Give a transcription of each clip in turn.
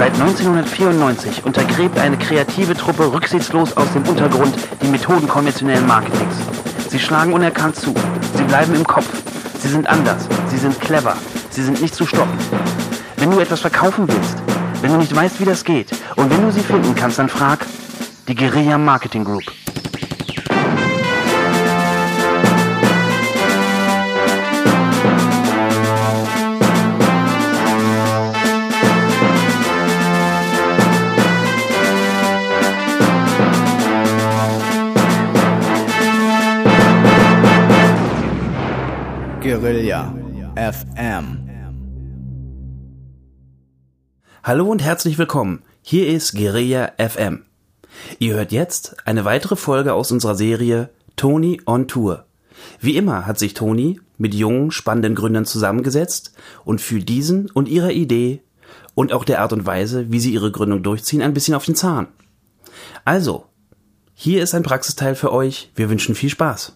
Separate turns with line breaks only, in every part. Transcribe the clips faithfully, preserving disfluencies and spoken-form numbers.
Seit neunzehnhundertvierundneunzig untergräbt eine kreative Truppe rücksichtslos aus dem Untergrund die Methoden konventionellen Marketings. Sie schlagen unerkannt zu. Sie bleiben im Kopf. Sie sind anders. Sie sind clever. Sie sind nicht zu stoppen. Wenn du etwas verkaufen willst, wenn du nicht weißt, wie das geht und wenn du sie finden kannst, dann frag die Guerilla Marketing Group.
Guerilla F M.
Hallo und herzlich willkommen. Hier ist Guerilla F M. Ihr hört jetzt eine weitere Folge aus unserer Serie Tony on Tour. Wie immer hat sich Tony mit jungen, spannenden Gründern zusammengesetzt und fühlt diesen und ihrer Idee und auch der Art und Weise, wie sie ihre Gründung durchziehen, ein bisschen auf den Zahn. Also, hier ist ein Praxisteil für euch. Wir wünschen viel Spaß.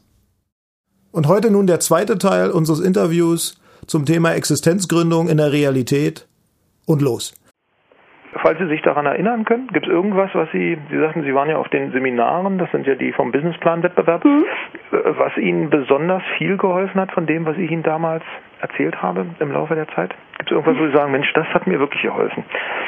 Und heute nun der zweite Teil unseres Interviews zum Thema Existenzgründung in der Realität. Und los.
Falls Sie sich daran erinnern können, gibt es irgendwas, was Sie, Sie sagten, Sie waren ja auf den Seminaren, das sind ja die vom Businessplan-Wettbewerb, mhm. was Ihnen besonders viel geholfen hat von dem, was ich Ihnen damals erzählt habe im Laufe der Zeit? Gibt es irgendwas, wo Sie sagen, Mensch, das hat mir wirklich geholfen?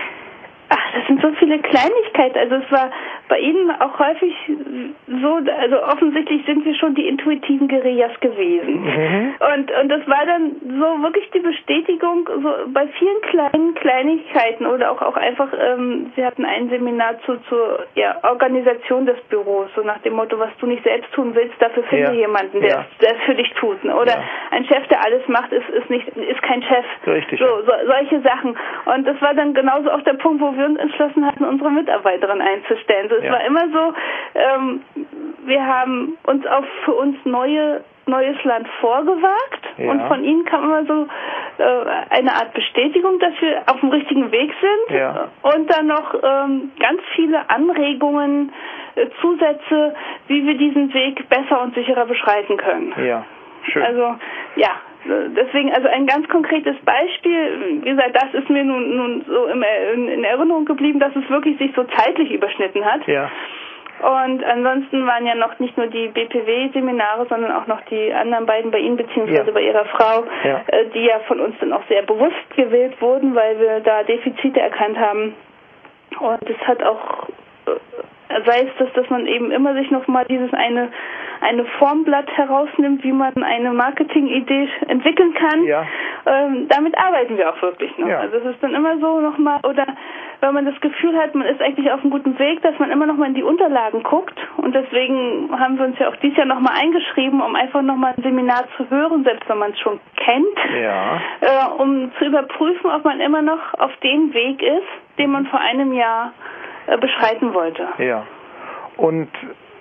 Ach, das sind so viele Kleinigkeiten. Also es war bei Ihnen auch häufig so, also offensichtlich sind wir schon die intuitiven Guerillas gewesen. Mhm. Und und das war dann so wirklich die Bestätigung so bei vielen kleinen Kleinigkeiten oder auch auch einfach, ähm, Sie hatten ein Seminar zu zur ja, Organisation des Büros, so nach dem Motto, was du nicht selbst tun willst, dafür finde ja. jemanden, der, ja. der es für dich tut. Oder ja. ein Chef, der alles macht, ist ist nicht ist kein Chef.
Richtig.
So, so solche Sachen. Und das war dann genauso auch der Punkt, wo wir uns entschlossen hatten, unsere Mitarbeiterin einzustellen. So, es ja. war immer so, ähm, wir haben uns auch für uns neue neues Land vorgewagt ja. und von ihnen kam immer so äh, eine Art Bestätigung, dass wir auf dem richtigen Weg sind
ja.
und dann noch ähm, ganz viele Anregungen, äh, Zusätze, wie wir diesen Weg besser und sicherer beschreiten können.
Ja, schön.
Also, ja. Deswegen, also ein ganz konkretes Beispiel, wie gesagt, das ist mir nun, nun so in, in Erinnerung geblieben, dass es wirklich sich so zeitlich überschnitten hat.
Ja.
Und ansonsten waren ja noch nicht nur die B P W-Seminare, sondern auch noch die anderen beiden bei Ihnen, beziehungsweise ja. bei Ihrer Frau,
ja.
die ja von uns dann auch sehr bewusst gewählt wurden, weil wir da Defizite erkannt haben. Und es hat auch, sei es, dass, dass man eben immer sich nochmal dieses eine eine Formblatt herausnimmt, wie man eine Marketingidee entwickeln kann.
Ja.
Ähm, damit arbeiten wir auch wirklich noch.
Ja.
Also es ist dann immer so nochmal, oder wenn man das Gefühl hat, man ist eigentlich auf einem guten Weg, dass man immer nochmal in die Unterlagen guckt. Und deswegen haben wir uns ja auch dieses Jahr nochmal eingeschrieben, um einfach nochmal ein Seminar zu hören, selbst wenn man es schon kennt,
ja.
äh, um zu überprüfen, ob man immer noch auf dem Weg ist, den man vor einem Jahr äh, beschreiten wollte.
Ja. Und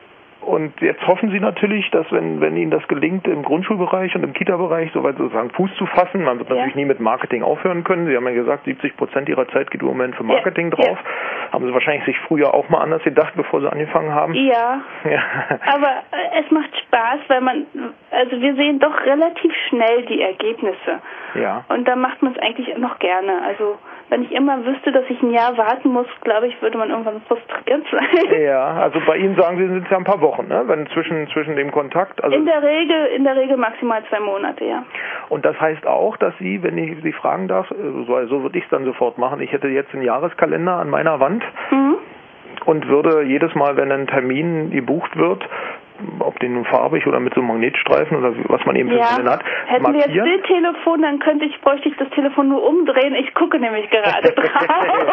Und jetzt hoffen Sie natürlich, dass wenn wenn Ihnen das gelingt, im Grundschulbereich und im Kita-Bereich soweit sozusagen Fuß zu fassen, man wird natürlich ja. nie mit Marketing aufhören können. Sie haben ja gesagt, siebzig Prozent Ihrer Zeit geht im Moment für Marketing ja. drauf. Ja. Haben Sie wahrscheinlich sich früher auch mal anders gedacht, bevor Sie angefangen haben?
Ja, ja. aber äh, es macht Spaß, weil man, also wir sehen doch relativ schnell die Ergebnisse.
Ja.
Und da macht man es eigentlich noch gerne. Also wenn ich immer wüsste, dass ich ein Jahr warten muss, glaube ich, würde man irgendwann frustriert sein.
Ja, also bei Ihnen sagen Sie, sind es ja ein paar Wochen, ne? Wenn zwischen zwischen dem Kontakt. Also
in der Regel, in der Regel maximal zwei Monate, ja.
Und das heißt auch, dass Sie, wenn ich Sie fragen darf, so, so würde ich es dann sofort machen. Ich hätte jetzt einen Jahreskalender an meiner Wand mhm. und würde jedes Mal, wenn ein Termin gebucht wird, ob den nun farbig oder mit so Magnetstreifen oder was man eben für
ja.
einen hat,
hätten
markieren.
wir jetzt Bildtelefon, dann könnte ich, bräuchte ich das Telefon nur umdrehen. Ich gucke nämlich gerade drauf.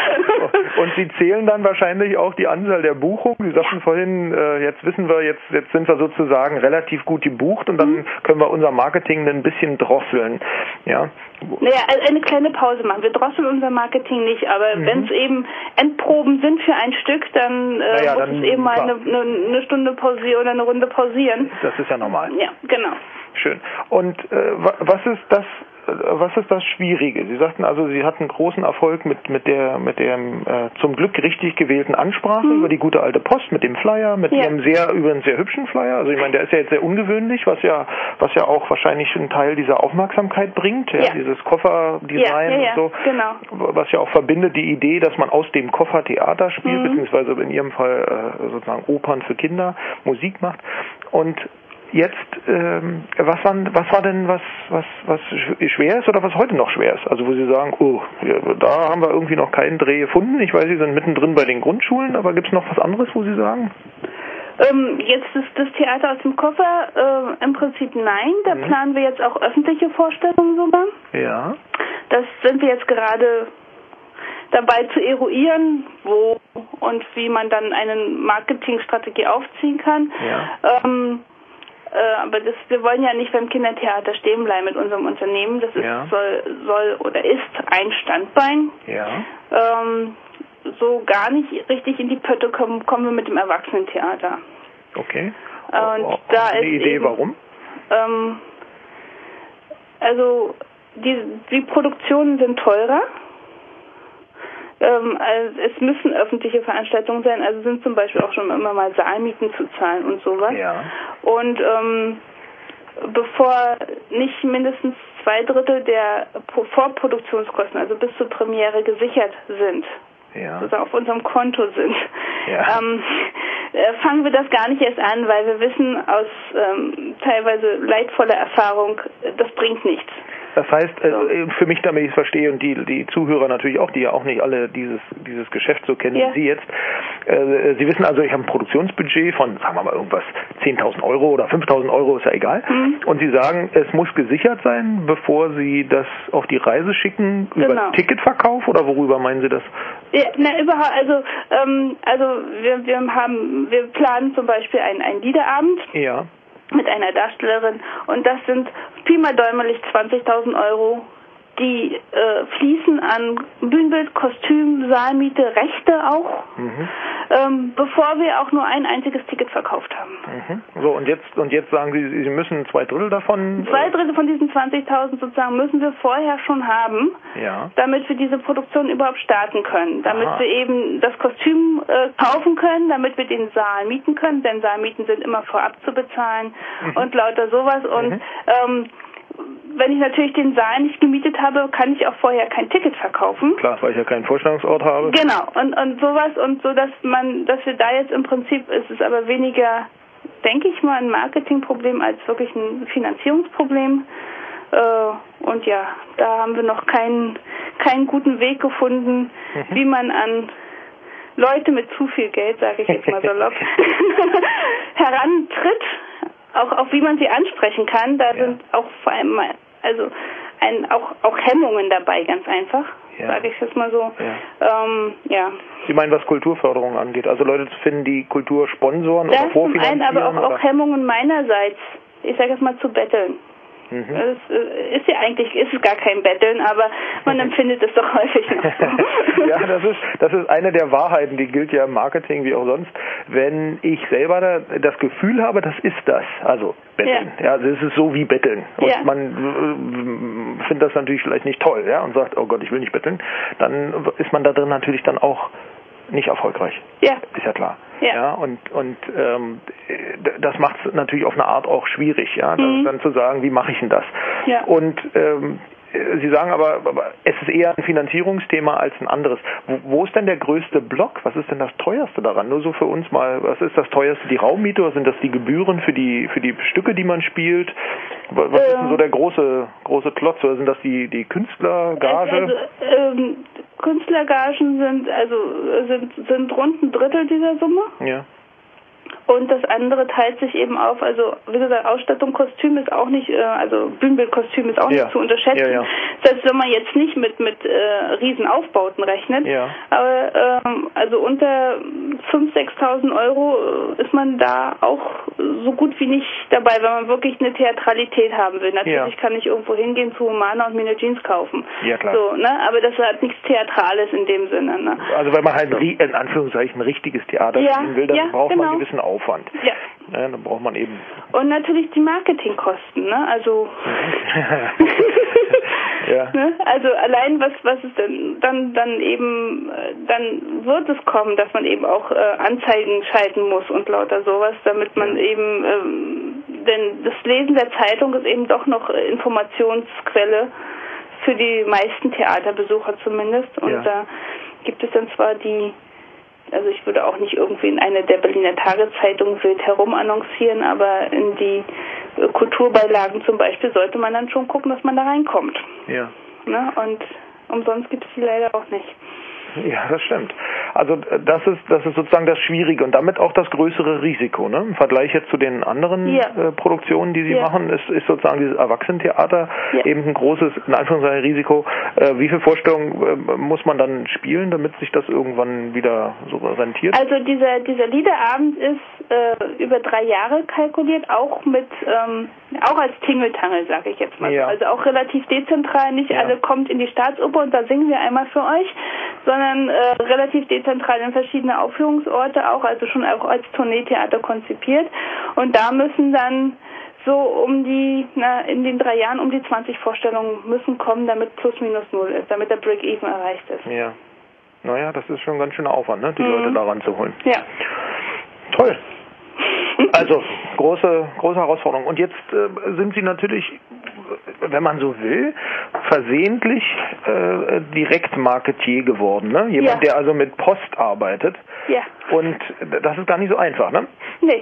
Und Sie zählen dann wahrscheinlich auch die Anzahl der Buchungen. Sie sagten ja. vorhin, äh, jetzt wissen wir, jetzt, jetzt sind wir sozusagen relativ gut gebucht und dann mhm. können wir unser Marketing ein bisschen drosseln. Ja.
Naja, eine kleine Pause machen. Wir drosseln unser Marketing nicht, aber mhm. wenn es eben Endproben sind für ein Stück, dann, äh, naja, muss dann, es eben mal eine, eine, eine Stunde pausieren oder eine Runde pausieren.
Das ist ja normal.
Ja, genau.
Schön. Und äh, was ist das, was ist das Schwierige? Sie sagten also, Sie hatten großen Erfolg mit, mit der, mit dem äh, zum Glück richtig gewählten Ansprache mhm. über die gute alte Post, mit dem Flyer, mit ja. Ihrem sehr, über einen sehr hübschen Flyer. Also ich meine, der ist ja jetzt sehr ungewöhnlich, was ja, was ja auch wahrscheinlich einen Teil dieser Aufmerksamkeit bringt, ja, ja. dieses Kofferdesign ja, ja, ja. und so.
Genau.
Was ja auch verbindet die Idee, dass man aus dem Koffer Theater spielt, mhm. beziehungsweise in Ihrem Fall äh, sozusagen Opern für Kinder, Musik macht. Und jetzt, ähm, was, war, was war denn was, was, was schwer ist oder was heute noch schwer ist? Also wo Sie sagen, oh, ja, da haben wir irgendwie noch keinen Dreh gefunden. Ich weiß, Sie sind mittendrin bei den Grundschulen, aber gibt es noch was anderes, wo Sie sagen?
Ähm, jetzt ist das Theater aus dem Koffer äh, im Prinzip nein. Da mhm. planen wir jetzt auch öffentliche Vorstellungen sogar.
Ja.
Das sind wir jetzt gerade dabei zu eruieren, wo und wie man dann eine Marketingstrategie aufziehen kann.
Ja.
Ähm, Äh, aber das, wir wollen ja nicht beim Kindertheater stehen bleiben mit unserem Unternehmen. Das ist,
ja.
soll, soll oder ist ein Standbein.
Ja.
Ähm, so gar nicht richtig in die Pötte kommen, kommen wir mit dem Erwachsenentheater.
Okay.
Und
oh,
da
eine
ist
Idee,
eben,
warum?
Ähm, also die, die Produktionen sind teurer. Ähm, also es müssen öffentliche Veranstaltungen sein, also sind zum Beispiel auch schon immer mal Saalmieten zu zahlen und sowas.
Ja.
Und ähm, bevor nicht mindestens zwei Drittel der Vorproduktionskosten, also bis zur Premiere, gesichert sind,
ja.
sozusagen auf unserem Konto sind,
ja.
ähm, äh, fangen wir das gar nicht erst an, weil wir wissen aus ähm, teilweise leidvoller Erfahrung, das bringt nichts.
Das heißt, äh, für mich, damit ich es verstehe, und die, die Zuhörer natürlich auch, die ja auch nicht alle dieses, dieses Geschäft so kennen
ja.
wie Sie jetzt, äh, Sie wissen also, ich habe ein Produktionsbudget von, sagen wir mal, irgendwas zehntausend Euro oder fünftausend Euro, ist ja egal. Mhm. Und Sie sagen, es muss gesichert sein, bevor Sie das auf die Reise schicken, über
genau.
Ticketverkauf, oder worüber meinen Sie das?
Ja, na, überhaupt, also, ähm, also wir, wir haben, wir planen zum Beispiel einen, einen Liederabend.
Ja.
Mit einer Darstellerin, und das sind Pi mal däumerlich zwanzigtausend Euro, die äh, fließen an Bühnenbild, Kostüm, Saalmiete, Rechte auch,
mhm.
ähm, bevor wir auch nur ein einziges Ticket verkauft haben.
Mhm. So, und jetzt und jetzt sagen Sie, Sie müssen zwei Drittel davon...
Zwei Drittel von diesen zwanzigtausend sozusagen müssen wir vorher schon haben,
ja.
damit wir diese Produktion überhaupt starten können, damit
Aha.
wir eben das Kostüm äh, kaufen können, damit wir den Saal mieten können, denn Saalmieten sind immer vorab zu bezahlen mhm. und lauter sowas. Und
mhm.
ähm, wenn ich natürlich den Saal nicht gemietet habe, kann ich auch vorher kein Ticket verkaufen.
Klar, weil ich ja keinen Vorstellungsort habe.
Genau, und, und sowas, und so, dass man, dass wir da jetzt im Prinzip, ist es aber weniger, denke ich mal, ein Marketingproblem als wirklich ein Finanzierungsproblem. Äh, und ja, da haben wir noch keinen, keinen guten Weg gefunden, mhm. wie man an Leute mit zu viel Geld, sage ich jetzt mal salopp, herantritt. Auch, auch wie man sie ansprechen kann, da ja. sind auch vor allem also ein, auch, auch Hemmungen dabei, ganz einfach, ja. sage ich jetzt mal so.
Ja.
Ähm, ja.
Sie meinen, was Kulturförderung angeht, also Leute zu finden, die Kultur sponsoren
das
oder vorfinanzieren?
Das zum einen, aber auch,
oder?
auch Hemmungen meinerseits, ich sage jetzt mal zu betteln.
Mhm.
Es ist ja eigentlich, ist es gar kein Betteln, aber man empfindet es doch häufig noch so.
Ja, das ist, das ist eine der Wahrheiten, die gilt ja im Marketing wie auch sonst. Wenn ich selber da, das Gefühl habe, das ist das, also Betteln, ja, ja also es ist so wie Betteln. Und
ja.
man äh, findet das natürlich vielleicht nicht toll, ja, und sagt, oh Gott, ich will nicht betteln, dann ist man da drin natürlich dann auch nicht erfolgreich.
Ja.
Ist ja klar.
Ja.
Ja, und und ähm, das macht es natürlich auf eine Art auch schwierig, ja,
mhm.
dann zu sagen, wie mache ich denn das?
Ja.
Und ähm, Sie sagen aber, aber, es ist eher ein Finanzierungsthema als ein anderes. Wo, wo ist denn der größte Block? Was ist denn das teuerste daran? Nur so für uns mal, was ist das teuerste? Die Raummiete oder sind das die Gebühren für die für die Stücke, die man spielt? Was ähm. ist denn so der große große Klotz? Oder sind das die die Künstlergage?
Also, ähm, Künstlergagen sind also sind sind rund ein Drittel dieser Summe.
Ja.
Und das andere teilt sich eben auf, also wie gesagt, Ausstattung, Kostüm ist auch nicht, äh, also Bühnenbildkostüm ist auch
ja.
nicht zu unterschätzen.
Ja, ja.
Selbst wenn man jetzt nicht mit mit äh, Riesenaufbauten rechnet,
ja.
aber ähm, also unter fünftausend, sechstausend Euro ist man da auch so gut wie nicht dabei, wenn man wirklich eine Theatralität haben will. Natürlich ja. kann ich irgendwo hingehen zu Humana und mir eine Jeans kaufen.
Ja, klar.
So, ne? Aber das hat nichts Theatrales in dem Sinne. Ne?
Also wenn man halt in Anführungszeichen ein richtiges Theater
ja,
spielen will, dann
ja,
braucht
genau.
man einen gewissen Aufwand.
Ja.
Ja, dann braucht man eben...
Und natürlich die Marketingkosten, ne? Also...
Ja.
Ne? Also allein was was es denn dann dann eben äh, dann wird es kommen, dass man eben auch äh, Anzeigen schalten muss und lauter sowas, damit man
ja.
eben ähm, denn das Lesen der Zeitung ist eben doch noch äh, Informationsquelle für die meisten Theaterbesucher zumindest. Und
ja.
da gibt es dann zwar die, also ich würde auch nicht irgendwie in eine der Berliner Tageszeitungen wild herum annoncieren, aber in die äh, Kulturbeilagen zum Beispiel sollte man dann schon gucken, dass man da reinkommt.
Ja.
Ne? Und umsonst gibt es die leider auch nicht.
Ja, das stimmt. Also das ist das ist sozusagen das Schwierige und damit auch das größere Risiko. Ne? Im Vergleich jetzt zu den anderen
ja.
äh, Produktionen, die Sie
ja.
machen, ist, ist sozusagen dieses Erwachsenentheater
ja.
eben ein großes, in Anführungszeichen, Risiko. Äh, wie viele Vorstellungen äh, muss man dann spielen, damit sich das irgendwann wieder so rentiert?
Also dieser dieser Liederabend ist äh, über drei Jahre kalkuliert, auch mit ähm, auch als Tingeltangel, sage ich jetzt mal.
Ja.
Also auch relativ dezentral. Nicht
ja.
alle kommt in die Staatsoper und da singen wir einmal für euch, sondern äh, relativ dezentral in verschiedene Aufführungsorte auch, also schon auch als Tourneetheater konzipiert. Und da müssen dann so um die, na, in den drei Jahren um die zwanzig Vorstellungen müssen kommen, damit plus minus null ist, damit der Break-Even erreicht ist.
Ja. Naja, das ist schon ein ganz schöner Aufwand, ne, die
mhm.
Leute da ranzuholen.
Ja.
Toll. Also, große, große Herausforderung. Und jetzt äh, sind Sie natürlich, wenn man so will, versehentlich äh, Direktmarketier geworden. Ne? Jemand,
ja.
der also mit Post arbeitet.
Ja.
Und das ist gar nicht so einfach, ne?
Nee.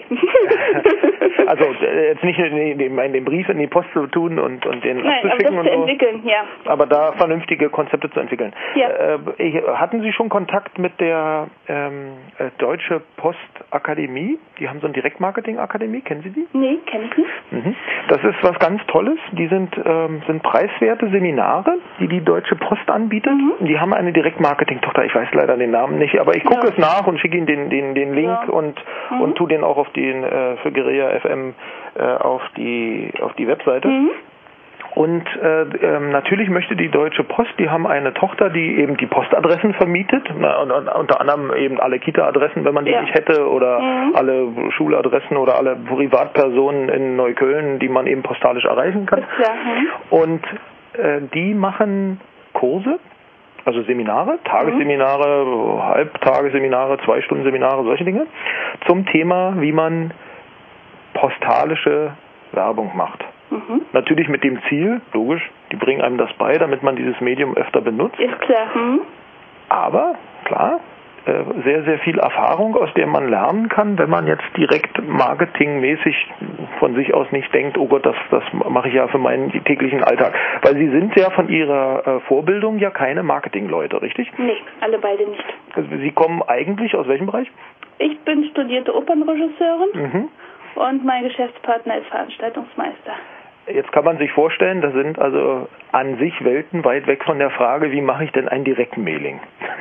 Also jetzt nicht in den, den Brief in die Post zu tun und, und den
Nein,
abzuschicken
aber das
und
zu entwickeln,
so.
Ja.
Aber da vernünftige Konzepte zu entwickeln.
Ja.
Äh, hatten Sie schon Kontakt mit der ähm, äh, Deutsche Postakademie? Die haben so eine Direktmarketing-Akademie, kennen Sie die?
Nee, kenne ich nicht.
Mhm. Das ist was ganz Tolles. Die sind, ähm, sind preiswerte Seminare, die die Deutsche Post anbietet.
Mhm.
Die haben eine Direktmarketing-Tochter, ich weiß leider den Namen nicht, aber ich gucke
ja.
es nach und schicke Ihnen den, den, den Link
ja.
und,
mhm.
und tue den auch auf den, äh, für Guerilla F M äh, auf die, auf die Webseite.
Mhm.
Und äh, ähm, natürlich möchte die Deutsche Post, die haben eine Tochter, die eben die Postadressen vermietet, na, und, und, unter anderem eben alle Kita-Adressen, wenn man die
ja.
nicht hätte, oder
mhm.
alle Schuladressen oder alle Privatpersonen in Neukölln, die man eben postalisch erreichen kann.
Ist klar. Mhm.
Und äh, die machen Kurse, also Seminare, Tagesseminare, mhm. Halbtagesseminare, Zwei-Stunden-Seminare, solche Dinge, zum Thema, wie man postalische Werbung macht. Mhm. Natürlich mit dem Ziel, logisch, die bringen einem das bei, damit man dieses Medium öfter benutzt.
Ist klar. Mhm.
Aber, klar, äh, sehr, sehr viel Erfahrung, aus der man lernen kann, wenn man jetzt direkt marketingmäßig von sich aus nicht denkt, oh Gott, das, das mache ich ja für meinen täglichen Alltag. Weil Sie sind ja von Ihrer äh, Vorbildung ja keine Marketingleute, richtig?
Nee, alle beide nicht.
Also Sie kommen eigentlich aus welchem Bereich?
Ich bin studierte Opernregisseurin
mhm.
und mein Geschäftspartner ist Veranstaltungsmeister.
Jetzt kann man sich vorstellen, das sind also an sich Welten weit weg von der Frage, wie mache ich denn ein Direktmailing?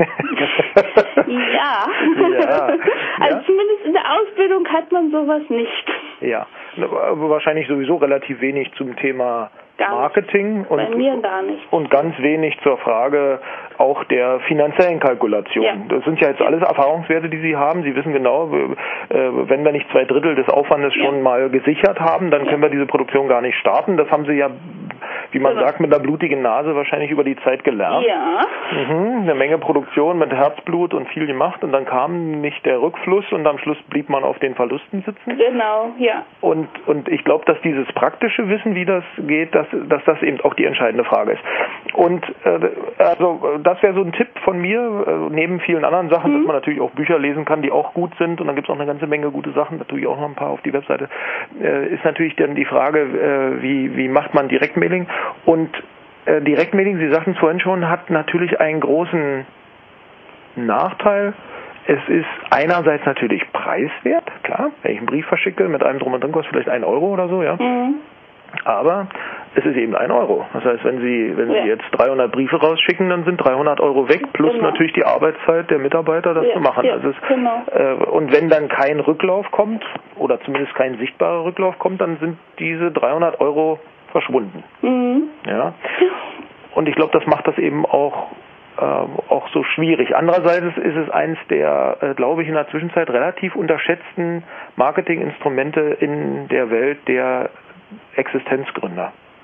ja.
ja.
Also
ja.
zumindest in der Ausbildung hat man sowas nicht.
Ja, aber wahrscheinlich sowieso relativ wenig zum Thema
Gar
Marketing
nicht.
und,
Bei mir gar nicht.
und ganz wenig zur Frage auch der finanziellen Kalkulation.
Ja.
Das sind ja jetzt alles Erfahrungswerte, die Sie haben. Sie wissen genau, wenn wir nicht zwei Drittel des Aufwandes ja. schon mal gesichert haben, dann ja. können wir diese Produktion gar nicht starten. Das haben Sie ja, wie man genau. sagt, mit einer blutigen Nase wahrscheinlich über die Zeit gelernt.
Ja.
Mhm, eine Menge Produktion mit Herzblut und viel gemacht und dann kam nicht der Rückfluss und am Schluss blieb man auf den Verlusten sitzen.
Genau, ja.
Und, und ich glaube, dass dieses praktische Wissen, wie das geht, dass, dass das eben auch die entscheidende Frage ist. Und äh, also das wäre so ein Tipp von mir, äh, neben vielen anderen Sachen, mhm. dass man natürlich auch Bücher lesen kann, die auch gut sind und dann gibt es auch eine ganze Menge gute Sachen, da tue ich auch noch ein paar auf die Webseite, äh, ist natürlich dann die Frage, äh, wie, wie macht man Direktmailing? Und äh, Direktmailing, Sie sagten es vorhin schon, hat natürlich einen großen Nachteil. Es ist einerseits natürlich preiswert, klar, wenn ich einen Brief verschicke mit einem Drum und Dran, kostet vielleicht ein Euro oder so, ja. Mhm. Aber es ist eben ein Euro. Das heißt, wenn Sie, wenn ja. Sie jetzt dreihundert Briefe rausschicken, dann sind dreihundert Euro weg, plus genau. natürlich die Arbeitszeit der Mitarbeiter, das
ja.
zu machen.
Ja.
Also es,
genau.
äh, und wenn dann kein Rücklauf kommt, oder zumindest kein sichtbarer Rücklauf kommt, dann sind diese dreihundert Euro verschwunden. Mhm. Ja. Und ich glaube, das macht das eben auch Äh, auch so schwierig. Andererseits ist es eins der, äh, glaube ich, in der Zwischenzeit relativ unterschätzten Marketinginstrumente in der Welt der Existenzgründer.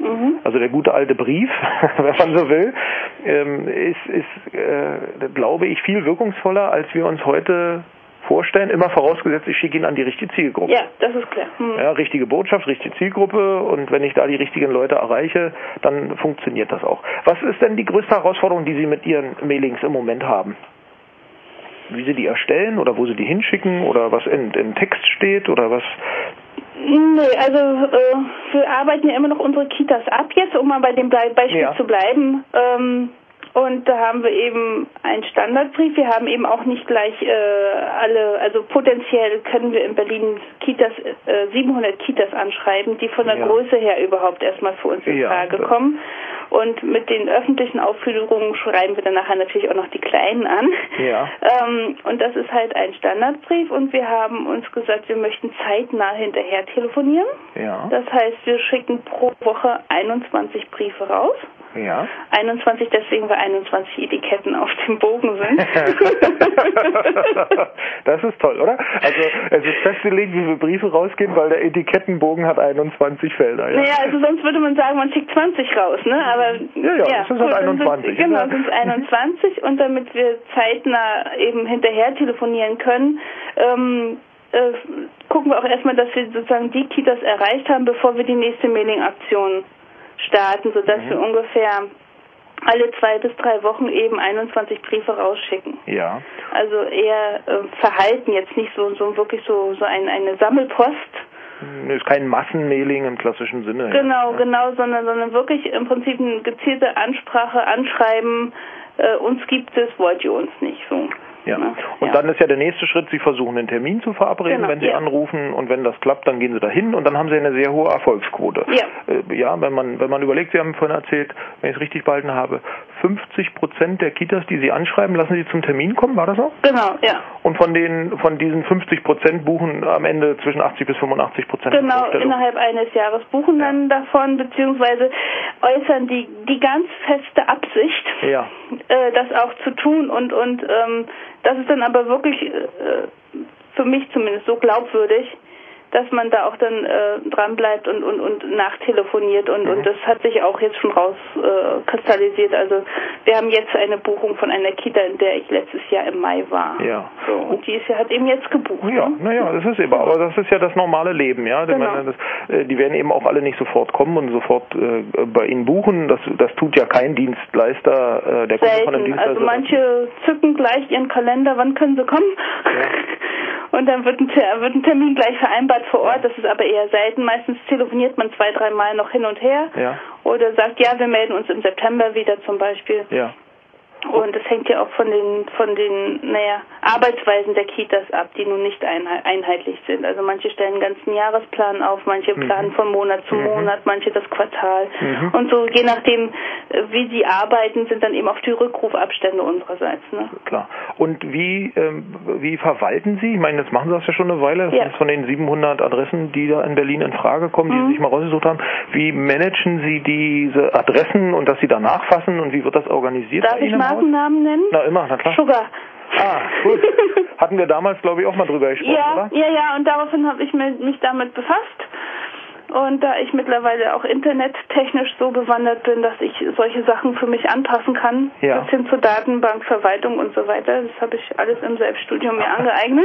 Mhm. Also der gute alte Brief, wenn man so will, ähm, ist, ist äh, glaube ich, viel wirkungsvoller, als wir uns heute vorstellen, immer vorausgesetzt, ich schicke ihn an die richtige Zielgruppe.
Ja, das ist klar. Hm.
Ja, richtige Botschaft, richtige Zielgruppe, und wenn ich da die richtigen Leute erreiche, dann funktioniert das auch. Was ist denn die größte Herausforderung, die Sie mit Ihren Mailings im Moment haben? Wie Sie die erstellen oder wo Sie die hinschicken oder was in, in Text steht oder was?
Nee, also äh, wir arbeiten ja immer noch unsere Kitas ab jetzt, um mal bei dem Beispiel ja. zu bleiben. Ähm, Und da haben wir eben einen Standardbrief. Wir haben eben auch nicht gleich äh, alle, also potenziell können wir in Berlin Kitas, äh, siebenhundert Kitas anschreiben, die von der ja. Größe her überhaupt erstmal für uns in ja, Frage kommen. Und mit den öffentlichen Aufführungen schreiben wir dann nachher natürlich auch noch die Kleinen an. Ja. Ähm, und das ist halt ein Standardbrief. Und wir haben uns gesagt, wir möchten zeitnah hinterher telefonieren. Ja. Das heißt, wir schicken pro Woche einundzwanzig Briefe raus. Ja. einundzwanzig, deswegen wir einundzwanzig Etiketten auf dem Bogen sind.
Das ist toll, oder? Also es ist festgelegt, wie viele Briefe rausgehen, weil der Etikettenbogen hat einundzwanzig Felder. Ja?
Naja, also sonst würde man sagen, man schickt zwanzig raus, ne? Aber
ja, ja, ja, es ist halt einundzwanzig.
Sind, genau, es sind einundzwanzig, und damit wir zeitnah eben hinterher telefonieren können, ähm, äh, gucken wir auch erstmal, dass wir sozusagen die Kitas erreicht haben, bevor wir die nächste Mailing-Aktion starten, sodass mhm. wir ungefähr alle zwei bis drei Wochen eben einundzwanzig Briefe rausschicken. Ja. Also eher äh, verhalten, jetzt nicht so, so wirklich so, so ein, eine Sammelpost.
Das ist kein Massenmailing im klassischen Sinne.
Genau,
ja.
genau, sondern, sondern wirklich im Prinzip eine gezielte Ansprache, Anschreiben, äh, uns gibt es, wollt ihr uns nicht, so.
Ja. Und ja. dann ist ja der nächste Schritt, Sie versuchen einen Termin zu verabreden, genau. wenn Sie ja. anrufen, und wenn das klappt, dann gehen Sie dahin, und dann haben Sie eine sehr hohe Erfolgsquote. Ja, äh, ja wenn man wenn man überlegt, Sie haben vorhin erzählt, wenn ich es richtig behalten habe, fünfzig Prozent der Kitas, die Sie anschreiben, lassen Sie zum Termin kommen, war das so?
Genau, ja.
Und von den von diesen fünfzig Prozent buchen am Ende zwischen achtzig bis fünfundachtzig Prozent.
Genau, innerhalb eines Jahres buchen ja. dann davon, beziehungsweise äußern die die ganz feste Absicht, ja. äh, das auch zu tun, und und ähm, das ist dann aber wirklich äh, für mich zumindest so glaubwürdig, dass man da auch dann äh, dran bleibt und, und, und nachtelefoniert, und, mhm. und das hat sich auch jetzt schon rauskristallisiert. Äh, also wir haben jetzt eine Buchung von einer Kita, in der ich letztes Jahr im Mai war. Ja. So, und die ist ja, hat eben jetzt gebucht.
Ja,
ne?
Naja, das ist eben, aber das ist ja das normale Leben, ja. Genau. Meine, das, äh, die werden eben auch alle nicht sofort kommen und sofort äh, bei Ihnen buchen. Das, das tut ja kein Dienstleister, äh, der Kunde von einem Dienstleister.
Also manche zücken gleich ihren Kalender, wann können sie kommen? Ja. Und dann wird ein, wird ein Termin gleich vereinbart vor Ort. Das ist aber eher selten. Meistens telefoniert man zwei, dreimal noch hin und her. Ja. Oder sagt, ja, wir melden uns im September wieder zum Beispiel. Ja. Und das hängt ja auch von den, von den, naja, Arbeitsweisen der Kitas ab, die nun nicht einheitlich sind. Also manche stellen einen ganzen Jahresplan auf, manche planen mhm. von Monat zu mhm. Monat, manche das Quartal. Mhm. Und so, je nachdem, wie sie arbeiten, sind dann eben auch die Rückrufabstände unsererseits. Ne?
Klar. Und wie, ähm, wie verwalten Sie? Ich meine, jetzt machen Sie das ja schon eine Weile. Das ja. ist von den siebenhundert Adressen, die da in Berlin in Frage kommen, die mhm. Sie sich mal rausgesucht haben. Wie managen Sie diese Adressen und dass Sie da nachfassen, und wie wird das organisiert?
Darf ich Markennamen nennen?
Na, immer, na klar.
Sugar.
Ah, gut. Hatten wir damals, glaube ich, auch mal drüber gesprochen,
ja,
oder?
Ja, ja, und daraufhin habe ich mich damit befasst. Und da ich mittlerweile auch internettechnisch so bewandert bin, dass ich solche Sachen für mich anpassen kann, ja. bis hin zur Datenbank, Verwaltung und so weiter, das habe ich alles im Selbststudium mir angeeignet.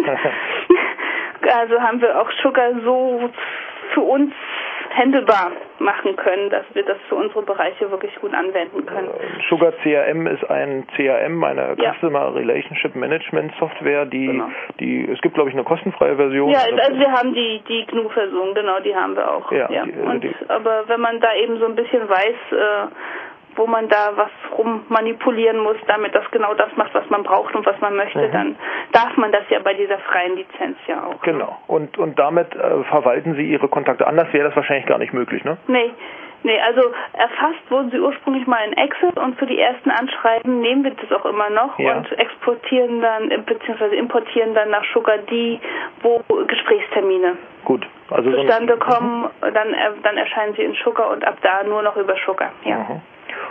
Also haben wir auch Sugar so für uns handelbar machen können, dass wir das für unsere Bereiche wirklich gut anwenden können.
Sugar C R M ist ein C R M, eine ja. Customer Relationship Management Software, die, genau. die es gibt, glaube ich, eine kostenfreie Version.
Ja, also wir haben die, die G N U-Version, genau, die haben wir auch. Ja, ja. Die, Und, die, aber wenn man da eben so ein bisschen weiß, äh, wo man da was rummanipulieren muss, damit das genau das macht, was man braucht und was man möchte, mhm. dann darf man das ja bei dieser freien Lizenz ja auch.
Genau. Und, und damit äh, verwalten Sie Ihre Kontakte. Anders wäre das wahrscheinlich gar nicht möglich, ne?
Nee. Nee, also erfasst wurden sie ursprünglich mal in Excel, und für die ersten Anschreiben nehmen wir das auch immer noch ja. und exportieren dann, bzw. importieren dann nach Sugar die, wo Gesprächstermine
Gut. Also
zustande so kommen, dann, dann erscheinen sie in Sugar und ab da nur noch über Sugar. Ja.
Mhm.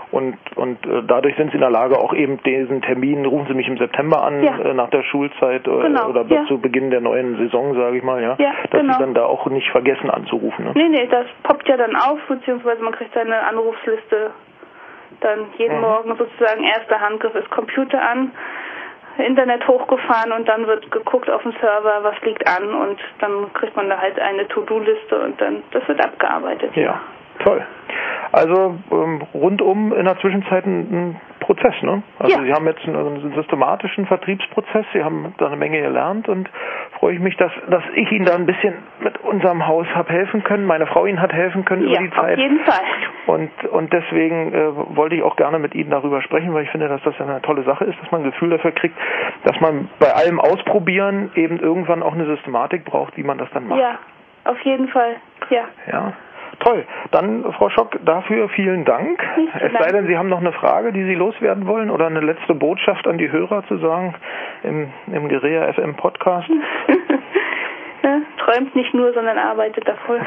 Und, und äh, dadurch sind sie in der Lage, auch eben diesen Termin, rufen Sie mich im September an, ja. äh, nach der Schulzeit äh,
genau.
oder
ja.
zu Beginn der neuen Saison, sage ich mal, ja,
ja
dass
genau.
sie dann da auch nicht vergessen anzurufen. Ne?
Nee, nee, das poppt ja dann auf, beziehungsweise man kriegt seine Anrufsliste dann jeden mhm. Morgen sozusagen erster Handgriff ist Computer an, Internet hochgefahren und dann wird geguckt auf dem Server, was liegt an und dann kriegt man da halt eine To-Do-Liste und dann, das wird abgearbeitet.
Ja, ja. Toll. Also ähm, rundum in der Zwischenzeit ein, ein Prozess, ne? Also ja. Sie haben jetzt einen, einen systematischen Vertriebsprozess, Sie haben da eine Menge gelernt und freue ich mich, dass, dass ich Ihnen da ein bisschen mit unserem Haus habe helfen können, meine Frau Ihnen hat helfen können
ja,
über die Zeit.
Auf jeden Fall.
Und, und deswegen äh, wollte ich auch gerne mit Ihnen darüber sprechen, weil ich finde, dass das eine tolle Sache ist, dass man ein Gefühl dafür kriegt, dass man bei allem Ausprobieren eben irgendwann auch eine Systematik braucht, wie man das dann macht.
Ja, auf jeden Fall, ja.
Ja. Toll. Dann, Frau Schock, dafür vielen Dank. Es sei denn, Sie haben noch eine Frage, die Sie loswerden wollen oder eine letzte Botschaft an die Hörer zu sagen im, im Guerilla F M Podcast.
Ja, träumt nicht nur, sondern arbeitet da voll.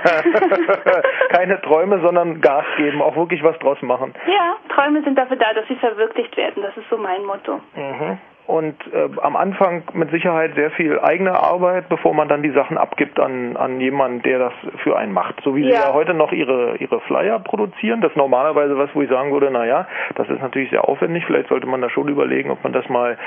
Keine Träume, sondern Gas geben, auch wirklich was draus machen.
Ja, Träume sind dafür da, dass sie verwirklicht werden. Das ist so mein Motto.
Mhm. Und äh, am Anfang mit Sicherheit sehr viel eigene Arbeit, bevor man dann die Sachen abgibt an an jemanden, der das für einen macht. So wie ja. Sie ja heute noch ihre ihre Flyer produzieren. Das ist normalerweise was, wo ich sagen würde, naja, das ist natürlich sehr aufwendig. Vielleicht sollte man da schon überlegen, ob man das mal...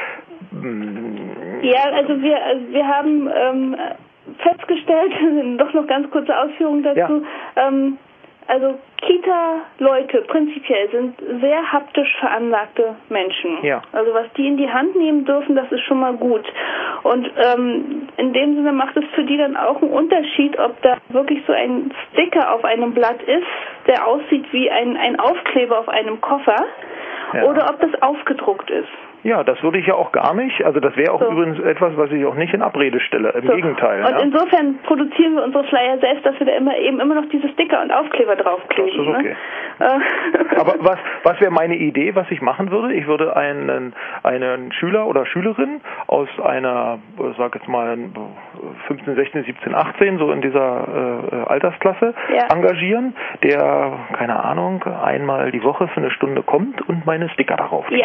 Mm,
ja, also wir, wir haben ähm, festgestellt, doch noch ganz kurze Ausführungen dazu, ja. ähm, also Kita-Leute prinzipiell sind sehr haptisch veranlagte Menschen.
Ja.
Also was die in die Hand nehmen dürfen, das ist schon mal gut. Und ähm, in dem Sinne macht es für die dann auch einen Unterschied, ob da wirklich so ein Sticker auf einem Blatt ist, der aussieht wie ein, ein Aufkleber auf einem Koffer, ja. oder ob das aufgedruckt ist.
Ja, das würde ich ja auch gar nicht. Also das wäre auch so. Übrigens etwas, was ich auch nicht in Abrede stelle. Im so. Gegenteil.
Und
ja.
insofern produzieren wir unsere Flyer selbst, dass wir da immer eben immer noch diese Sticker und Aufkleber draufkleben.
Das ist okay. Ne? Aber was, was wäre meine Idee, was ich machen würde? Ich würde einen, einen Schüler oder Schülerin aus einer, sag jetzt mal fünfzehn, sechzehn, siebzehn, achtzehn, so in dieser äh, Altersklasse
ja.
engagieren, der, keine Ahnung, einmal die Woche für eine Stunde kommt und meine Sticker darauf legt.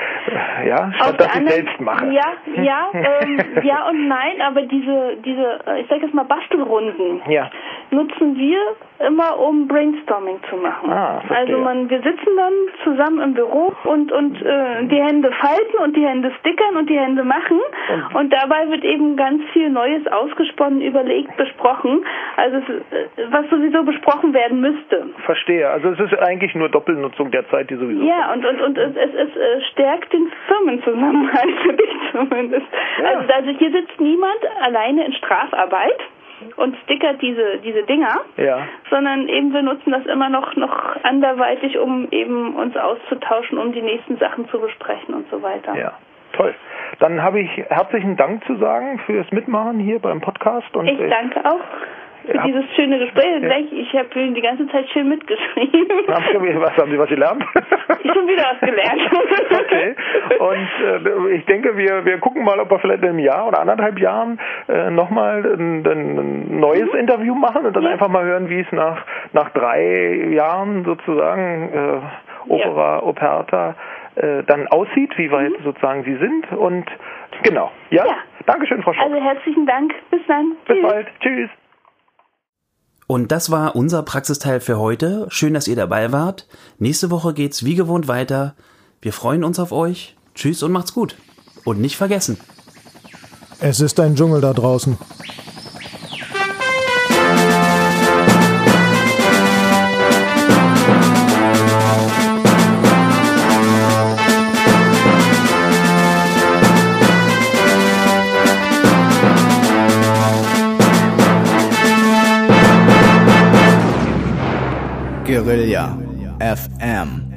Ja.
Ja, statt dass ich selbst mache.
Ja, ja, ähm, ja und nein, aber diese, diese, ich sag jetzt mal Bastelrunden,
ja.
nutzen wir immer, um Brainstorming zu machen.
Ah,
also man, wir sitzen dann zusammen im Büro und und äh, die Hände falten und die Hände stickern und die Hände machen und, und dabei wird eben ganz viel Neues ausgesponnen, überlegt, besprochen, also es, was sowieso besprochen werden müsste.
Verstehe, also es ist eigentlich nur Doppelnutzung der Zeit, die sowieso...
Ja, und, und, und es, es, es stärkt den Firmenzusammenhalt, für dich zumindest. Ja. Also, also hier sitzt niemand alleine in Strafarbeit und stickert diese diese Dinger,
ja.
sondern eben wir nutzen das immer noch noch anderweitig, um eben uns auszutauschen, um die nächsten Sachen zu besprechen und so weiter.
Ja, toll. Dann habe ich herzlichen Dank zu sagen fürs Mitmachen hier beim Podcast. Und
ich danke auch für ja. dieses schöne Gespräch. Ja. Ich habe die ganze Zeit schön mitgeschrieben.
Was haben Sie was gelernt?
Ich habe wieder was gelernt.
Okay. Und äh, ich denke, wir wir gucken mal, ob wir vielleicht in einem Jahr oder anderthalb Jahren äh, nochmal ein, ein neues mhm. Interview machen und dann ja. einfach mal hören, wie es nach nach drei Jahren sozusagen äh, Opera, ja. Operta äh, dann aussieht, wie weit mhm. sozusagen Sie sind. Und genau. Ja. ja. Dankeschön, Frau Schock.
Also herzlichen Dank. Bis dann.
Bis
Tschüss.
bald. Tschüss.
Und das war unser Praxisteil für heute. Schön, dass ihr dabei wart. Nächste Woche geht's wie gewohnt weiter. Wir freuen uns auf euch. Tschüss und macht's gut. Und nicht vergessen:
Es ist ein Dschungel da draußen.
Guerilla F M.